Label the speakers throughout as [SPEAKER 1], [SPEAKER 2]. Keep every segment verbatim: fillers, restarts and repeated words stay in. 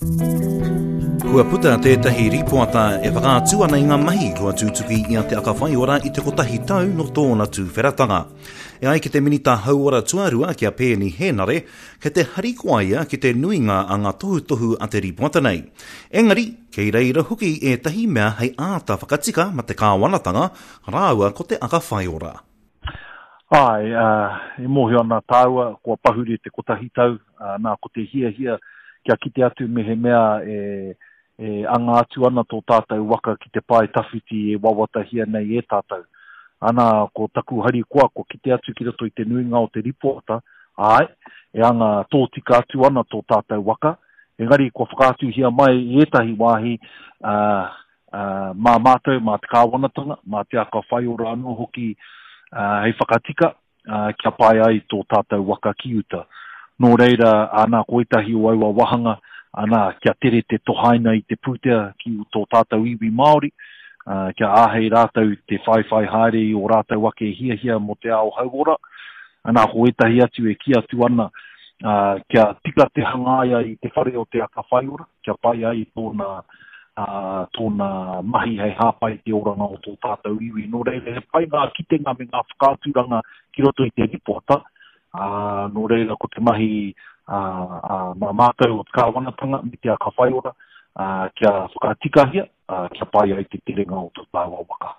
[SPEAKER 1] Kua puta tētahi ripoata e whakātua ana i ngā mahi kua tūtuki i a te akawhai ora i te kotahi tau no tōna tū wheratanga. E ai ki te minita hauora tuarua ki a pēni henare, ke te harikoaia ki te nuinga a ngā tohu tohu a te ripoata nei. Engari, kei reira huki e tahi mea hei āta whakatika ma te kāwanatanga, rāua ko te akawhai ora.
[SPEAKER 2] Ai, uh, e mohi ana tāua, kua pahuri te kotahi tau, uh, nā ko te hia hia, kia kite atu me he mea e, e anga atu ana tō tātou waka ki te pai tawhiti e wawatahia nei e tātou. Ana ko taku hari koa, ko kite atu ki roto i te nuinga o te ripoata, ai, e anga tōtika atu ana tō tātou waka. Engari, ko whakātu hia mai e tahi wāhi, uh, uh, mā mātou, mā te kāwanatanga, mā te aka whai ora anō hoki, Uh, hei whakatika, uh, kia pai ai tō tātou waka ki uta. Nō reira, ana koetahi o aua wahanga, ana kia tere te tohaina i te pūtea ki tō tātou iwi Māori, uh, kia āhei rātou te whaiwhai haere i o rātou wake hia hia mo te ao hauora, ana koetahi atu e ki atu ana, uh, kia tika te hangaia i te whare o te aka whaiora, kia pai ai tōna Uh, tōna mahi hei hāpai te oranga o tō tātou iwi. Nō reira, he pai ngā kitenga me ngā whakāturanga ki roto i te ripoata. Uh, nō reira, ko te mahi uh, uh, mā mātou o te kāwanatanga me te aka whaiora, uh, kia whakatikahia, uh, kia pai ai te terenga o tō tāua waka.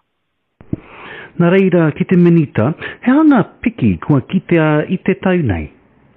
[SPEAKER 3] Nā reira, ki te minita, he ana piki kua kitea i te tau nei?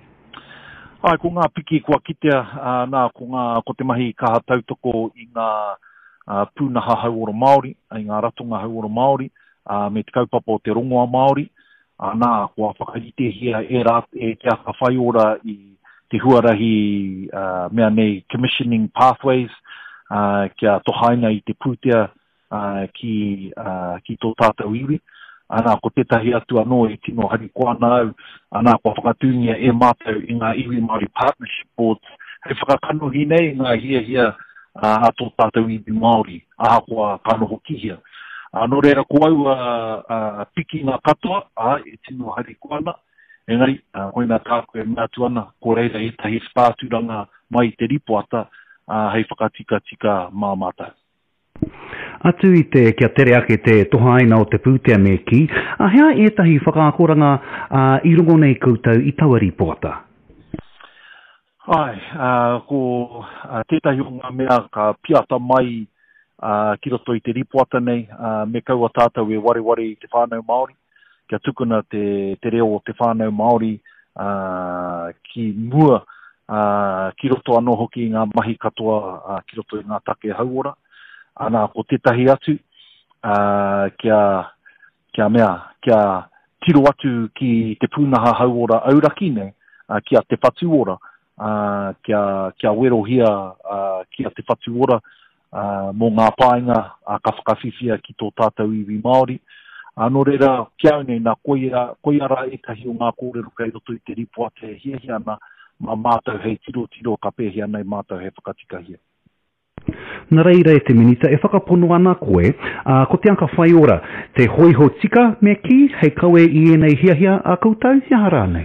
[SPEAKER 2] Ai, ko ngā piki kua kitea, uh, nā, ko, ngā, ko te mahi kaha tautoko i ngā uh, pūnaha hauora Māori, i ngā ratonga hauora Māori, uh, me te kaupapa o te rongoa Māori, uh, nā, kua whakarite hia e rāt, e te aka whai ora i te huarahi uh, mea nei commissioning pathways, uh, kia tohaina i te pūtea uh, ki, uh, ki tō tātou iwi. Ana ko tetahi atu anō e tino hari koana au, ana ko whakatūngia e mātou i ngā iwi Māori Partnership Boards, hei whakakanohi nei ngā hia hia uh, a tō tātou iwi Māori, aha kua kanoho kihia. Anō reira ko au uh, uh, piki ngā katoa, a e tino hari koana, engari, uh, koina tāko e mea atu ana, ko reira e tahi whāturanga mai te ripoata, uh, hei whakatika tika mā mātou.
[SPEAKER 3] Atu i te kia tere ake te tohaina o te pūtea me ki, a hea e tahi whakaakoranga uh, i rongo nei koutou i taua ripoata?
[SPEAKER 2] Ai, uh, ko uh, tētahi o ngā mea ka piata mai uh, ki roto i te ripoata nei, uh, me kaua tātou e ware ware i te whānau Māori, kia tukuna te, te reo o te whānau Māori uh, ki mua uh, ki roto anō hoki i ngā mahi katoa uh, ki roto i ngā take hauora. Ana ko tetahi atu, uh, kia, kia mea, kia tiro atu ki te pūnaha hauora auraki nei, uh, kia te whatu ora, uh, kia, kia werohia uh, kia te whatu ora, uh, mō ngā pāinga uh, ka whakawhiwhia ki tō tātou iwi Māori. Anō uh, reira, kia nei nā koiara, koiara e tahi o ngā kōrero kei roto i te ripoate hia hia na, ma mātou hei tiro tiro ka pēhia nei mātou hei whakatikahia.
[SPEAKER 3] Nā reira e te minita, e whakapono ana koe, uh, ko te anka whai ora, te hoiho tika me ki, hei kaue i enei hia hia a koutou, hia hara nei?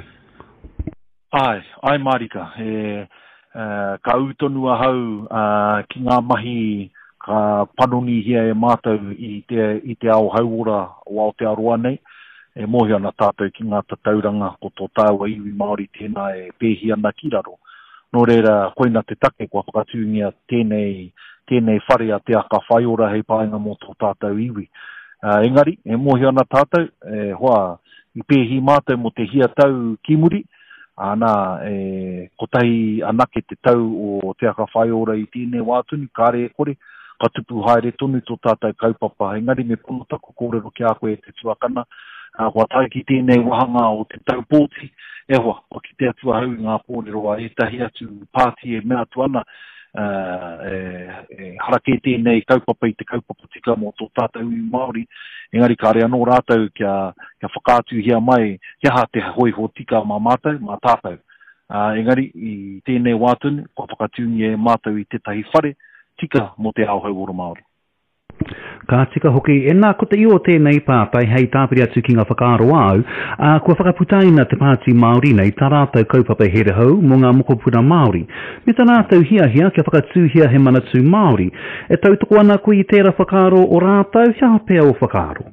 [SPEAKER 2] Ai, ai Marika, e, uh, ka utonu ahau uh, ki ngā mahi ka panoni hia e mātou i te, i te ao hauora o Aotearoa nei, e mohi ana tātou ki ngā tatauranga ko tō tāua iwi Māori tēnā e pēhi ana ki raro. Nō reira, koina te take kua whakatūngia tēnei, tēnei whare a te aka whaiora hei pāinga mō tō tātou iwi. Uh, engari, e mohi ana tātou, e hoa, i pēhi mātou mo te hia tau kimuri, ana, e, ko tahi anake te tau o te aka whaiora i tēnei wātuni, kāre e kore, ka tupu haere tonu tō tātou kaupapa. Engari, me pono tako kōrero ki a koe te tuakana, Uh, kua tai ki tēnei wahanga o te tau pōti, e hoa, kua ki te atua hau i ngā pōreroa, e tahi atu pāti e mea atu ana, uh, e, e harake tēnei kaupapa i te kaupapa tika mō tō tātou i Māori, engari kāre anō rātou kia, kia whakātu hia mai, kia ha te hoiho tika mā mātou, mā tātou. Uh, engari, i tēnei wātuni, kua whakatūngi e mātou i te tahi whare, tika mō te ao hauora Māori.
[SPEAKER 3] Ka tika hoki, e nā ko te iwa tēnei pātai hei tāpiri atu ki ngā whakaaro au, uh, kua whakaputaina te Pāti Māori nei tā rātou kaupapa here hau mō ngā mokopuna Māori. Me tā rātou hia hia kia whakatūhia he manatu Māori. E tautoko ana koe i tērā whakaaro o rātou, hia pēa o whakaaro.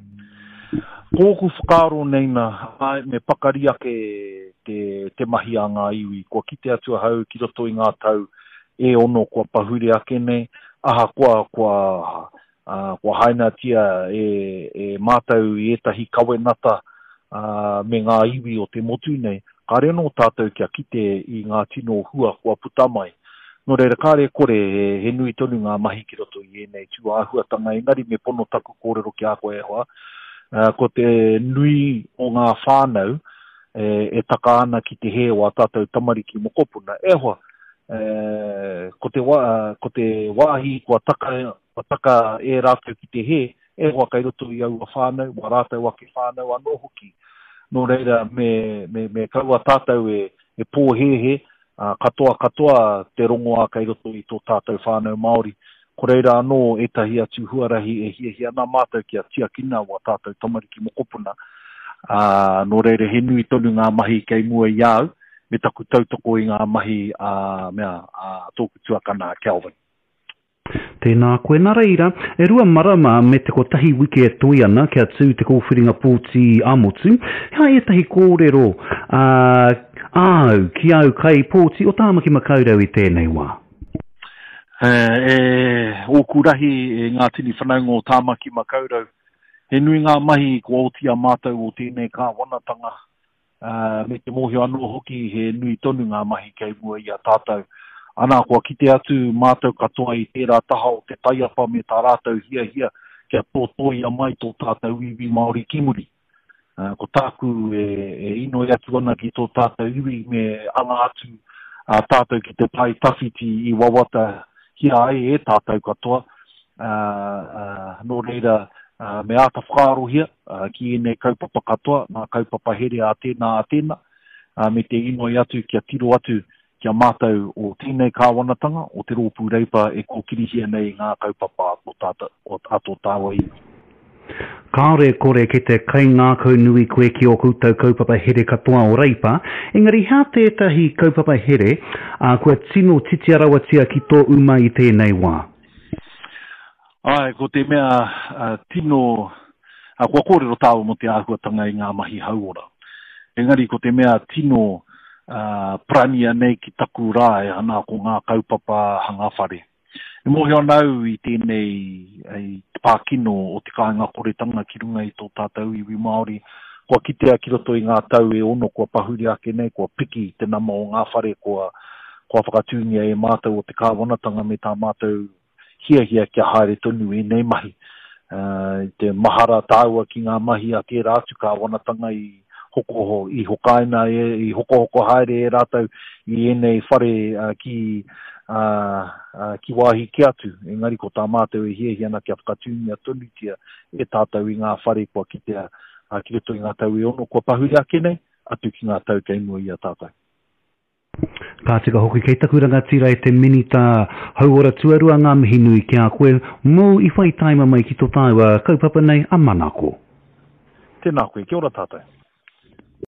[SPEAKER 2] Kōku whakaaro nei na, ai me pakaria ke te, te mahi a ngā iwi. Kua kite atu hau ki roto i ngā tau e ono kua pahure ake nei, aha kua kua... Uh, kua haina tia e, e mātau i etahi kawenata uh, me ngā iwi o te motu nei, ka reno tātou kia kite i ngā tino hua kua putamai. No reira kāre kore he, he nui tonu ngā mahi ki roto i enei tū āhuatanga, engari me pono taku kōrero ki a koe e hoa. Uh, ko te nui o ngā whānau e, e taka ana ki te he o a tātou tamariki mokopuna. E hoa, uh, ko, te wa, ko te wāhi kua taka taka e rātou ki te he, e hoa kai roto i au a whānau, wa rātou ake whānau anō hoki. No reira, me, me, me kaua tātou e, e pōhehe, uh, katoa katoa te rongo a kai roto i tō tātou whānau Māori. Ko reira anō etahi atu huarahi e hia hia nā mātou ki a tia kina wa tātou tamariki mokopuna. Uh, no reira, he nui tonu ngā mahi kei mua i au, me taku tautoko i ngā mahi uh, mea, uh, tōku tuakana Kelvin.
[SPEAKER 3] Tēnā koe nā reira, e rua marama me te kotahi wiki e toi ana kia tū te kōwhiringa pōti amotu, hea e tahi kōrero uh, au ki au kai pōti o tāmaki makaurau i tēnei wā.
[SPEAKER 2] E, e oku rahi e ngā tini whanaunga o tāmaki makaurau, he nui ngā mahi ko otia mātou o tēnei kā wanatanga, uh, me te mōhio anō hoki he nui tonu ngā mahi kei mua i a tātou. Ana kua kite atu mātou katoa i tērā taha o te taiapa me tā rātou hia hia kia tōtoi a mai tō tātou iwi Māori Kimuri. Uh, ko tāku e, e ino e atu ana ki tō tātou iwi me anga atu uh, tātou ki te pai tawhiti i wawata hia ai e tātou katoa. Uh, uh, no reira uh, me ata whāro hia uh, ki ene kaupapa katoa, nā kaupapa here a tēnā a tēnā. Uh, me te ino e atu kia tiro atu kia mātou o tēnei kāwanatanga, o te rōpū reipa e kōkirihia nei ngā kaupapa o tāta, o ato tāua i.
[SPEAKER 3] Kāore kore ke te kai ngākau nui koe ki o koutou kaupapa here katoa o reipa, engari hea tētahi kaupapa here, a kua tino titi arawatia ki tō uma i tēnei wā.
[SPEAKER 2] Ai, ko te mea uh, tino, uh, kua kōrero tāua mo te āhuatanga i ngā mahi hauora. Engari ko te mea tino Uh, prania nei ki taku rā e ana ko ngā kaupapa hangawhare. E mohi anau i tēnei ai pākino o te kāinga koretanga ki runga i tō tātou iwi Māori. Kua kitea ki roto i ngā tau e ono kua pahuri ake nei, kua piki te nama o ngā whare, kua, kua whakatūngia e mātou o te kāwanatanga me tā mātou hia hia kia haere tonu e nei mahi. Uh, te mahara tāua ki ngā mahi a tērā atu kāwanatanga i hoko i hokaina e i hoko hoko haere e rātou i enei whare uh, ki uh, uh, ki wāhi ki atu. Engari ko tā mātou e hie hiana kia whakatūngia tonutia e tātou i ngā whare kua kitea uh, ki roto i ngā tau e ono kua pahuri ake nei atu ki ngā tau kei mua i a tātou.
[SPEAKER 3] Ka tika hoki kei taku rangatira e te minita hauora tuarua ngā mihi nui ki a koe mō i whai taima mai ki tō tāua kaupapa nei a manako.
[SPEAKER 2] Tēnā koe, kia ora tātou.